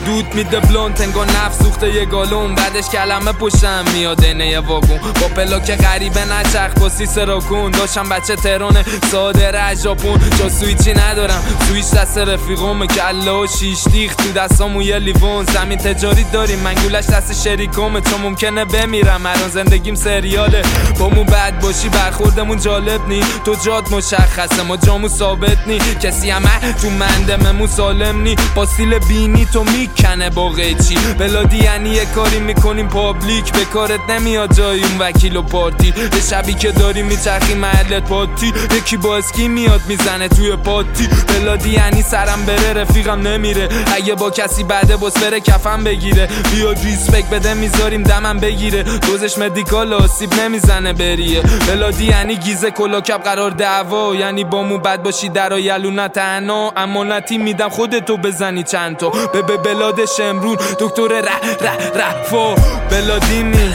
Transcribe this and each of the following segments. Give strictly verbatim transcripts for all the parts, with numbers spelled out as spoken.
دود میده بلونت انگار نفس سوخته یه گالون، بعدش کلمه پشتم میاد اینه یه واگون با پلاک غریبه نچرخ با سی سراکون. داشتم بچه تهران ساده از ژاپن، جا سویچی ندارم سویچ دست رفیقم، کله و شیش دیخ تو دستامو یه لیوان. زمین تجاری داریم منگولش دست شریکمه، چون ممکنه بمیرم الان زندگیم سریاله. بامون بد باشی برخوردمون جالب نی، تو جات مشخصه ما جامو ثابت نی، کسی همه تو مندممون سالم نی، با سیل بینی تو میکنه با قیچی. بلادی یعنی یه کاری میکنیم پابلیک، به کارت نمیاد جای اون وکیل و پارتی، به شبی که داری میچرخی محلت پاتی، یکی با اسکی میاد میزنه توی پاتی. بلادی یعنی سرم بره رفیقم نمیره، اگه با کسی بعده باز بره کفم بگیره، بیاد ریسپکت بده میذاریم دمم بگیره، دوزش مدیکال آسیب نمیزنه بریه. بلادی یعنی گیزه کلاکب قرار دعوا، یعنی بامون بد باشی در یلو تنها، امانتی میدم خودتو بزنی چند تا به به بلاد شمرون دکتر ر ر رفا. بلادیمی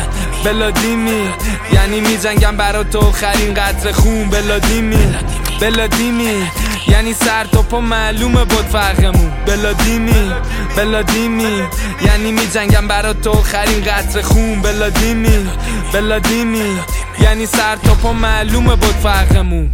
بلادیمی یعنی میجنگم برا تو آخرین قطره خون. بلادیمی بلادیمی یعنی سر تا پا معلومه بود فرقمون. بلادیمی بلادیمی یعنی میجنگم برا تو آخرین قطره خون. بلادیمی بلادیمی یعنی سر تا پا معلومه بود فرقمون.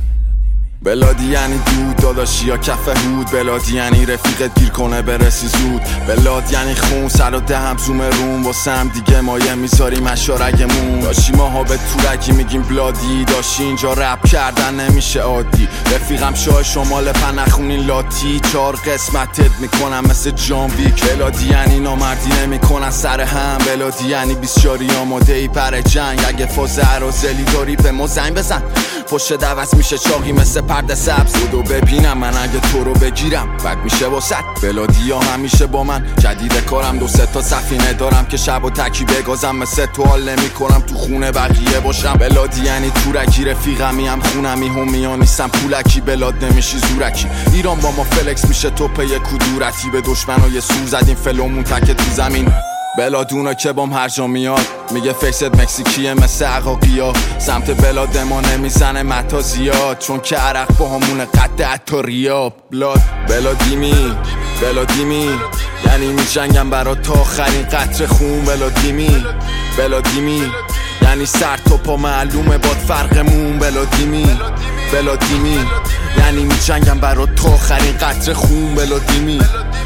بلادی یعنی دود داداشی یا کف هود، بلادی یعنی رفیقت گیر کنه برسی زود، بلاد یعنی خون سر و دهم زوم روم، واسه هم دیگه مایه میذاریم اشارگمون. داشی ماها به تورکی میگیم بلادی، داشی اینجا رپ کردن نمیشه عادی، رفیقم شاه شمال پنخونین لاتی، چار قسمتت میکنم مثل جان ویک. بلادی یعنی نامردی نمیکنن سر هم، بلادی یعنی بیسیاری آماده ای پر جنگ، اگه فاز عرازلی داری به ما زنگ بزن، پشت دوست میشه چاقی مثل پرده سبز، بودو ببینم من اگه تو رو بگیرم بد میشه واسد. بلادی ها همیشه با من جدید کارم، دو سه تا سفینه دارم که شب و تکی بگازم، مثل تو حال نمی کنم تو خونه بقیه باشم. بلادی یعنی تورکی رفیقمی هم خونمی همیا نیستم پولکی، بلاد نمیشی زورکی، ایران با ما فلکس میشه تو پی کدورتی، به دشمنای سور زدیم فلومون تک تو زمین. بلادونا که بام هر جا میاد میگه فیست مکزیکیه مثل عقاقیا، سمت بلاد ما نمیزنه متا زیاد، چون که عرق با همونه قد حتی ریاب. بلاد بلادیمی بلادیمی یعنی میجنگم برا تا آخرین قطره خون. بلادیمی بلادیمی یعنی سر تا پا معلومه باد فرقمون. بلادیمی بلادیمی یعنی میجنگم برا تا آخرین قطره خون. بلادیمی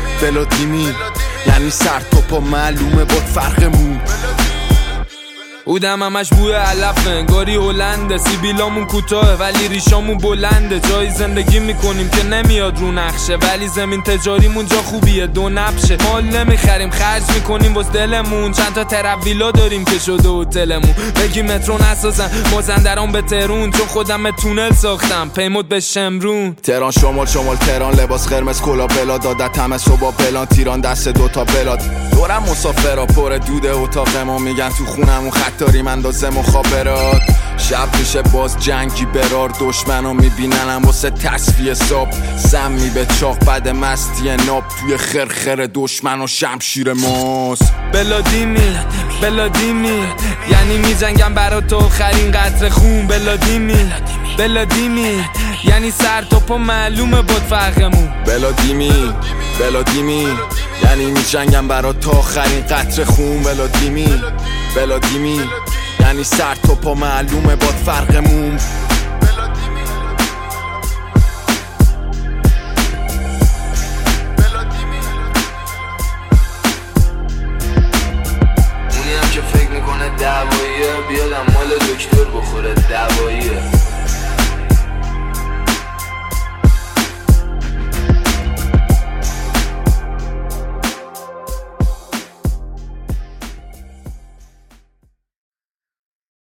بلادیمی یعنی سر تا پا معلومه باد فرقمون. اودم همش بوی علفه انگاری هلنده، سیبیلامون کوتاه ولی ریشامون بلنده، جایی زندگی میکنیم که نمیاد رو نقشه، ولی زمین تجاریمون جا خوبیه دو نبشه، مال نمیخریم خرج میکنیم واسه دلمون، چند تا ترابیلا داریم که شده هتلمون، بگی مترو نسازن مازندران به تهرون، چون خودم تونل ساختم پیمود به شمرون. تهران شمال شمال تهران لباس قرمز کلا بلاد، عادت همه صبح پلان تیران دست دوتا بلاد، دورم مسافرا پر دود اتاق ما، میگن تو خونمون خطاری من اندازه مخابرات، شب میشه باز جنگی برار، دشمنو میبیننم واسه تصفیه ساب، سمی به چاق بعد مستی ناب، توی خرخر دشمن و شمشیر ماست. بلادیمی بلادیمی یعنی میجنگم برا تو آخرین قطره خون. بلادیمی بلادیمی یعنی سر تا پا معلومه بود فرقمون. بلادیمی بلادیمی یعنی میجنگم برا تا آخرین قطره خون. بلادیمی بلادیمی یعنی سر تا پا معلومه بود فرقمون. اونی هم که فکر میکنه دعواییه بیادم مال دکتر بخوره دعواییه.